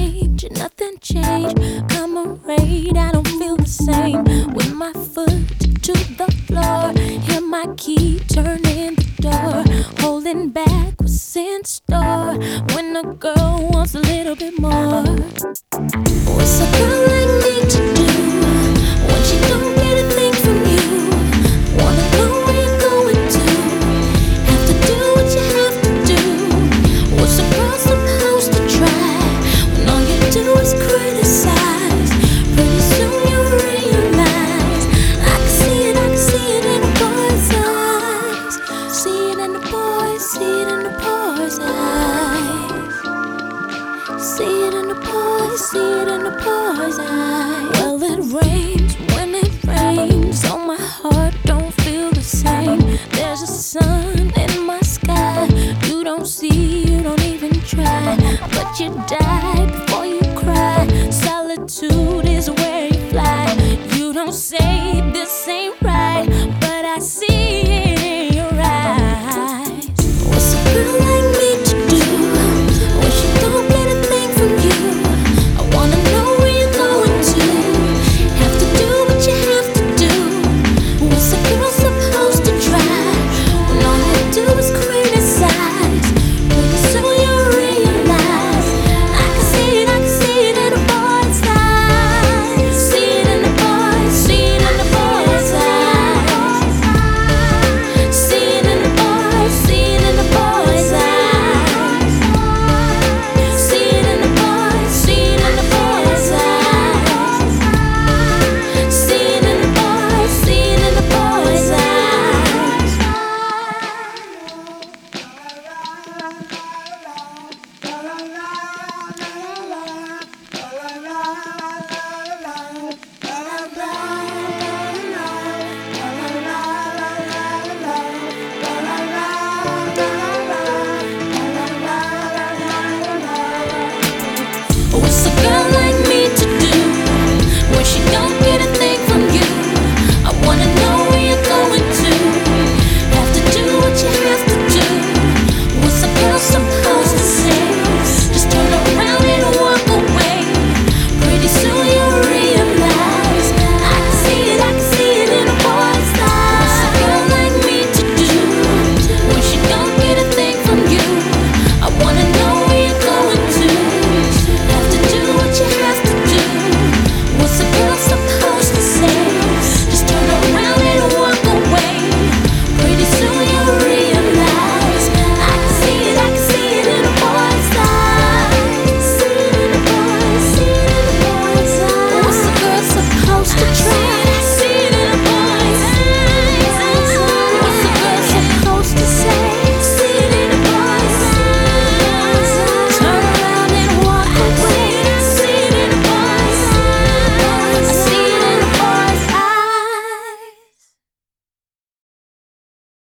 change, nothing changed. Comrade, I don't feel the same. With my foot to the floor, hear my key turn in the door. Holding back what's in store. When a girl wants a little bit more, what's a girl like me to do when she don't get a thing from you? Wanna know where you're going to? Have to do what you have to do. What's a girl supposed to try when all you do is criticize? Pretty soon you'll realize I can see it in a boy's eyes. See it in the boys, see it in the boys' eyes. See it in the boys, see it in the boys' eyes. Well, it rains when it rains. On my heart don't feel the same. There's a sun in my sky. You don't see, you don't even try, but you die before you cry. Solitude is where you fly. You don't say this ain't right, but I see it in your eyes. What's a girl like me to do when she don't get a thing from you? I wanna know where you're going to. Have to do what you have to do. What's a girl supposed to try when all you do is criticize? Pretty soon you'll realize I can see it in a boy's eyes. See it in the boys, see it in the boys' eyes. See it in the boys, see it in the boys' eyes. See it in the boys, see it in the boys' eyes. See it in the boys, see it in the boys' eyes. What's a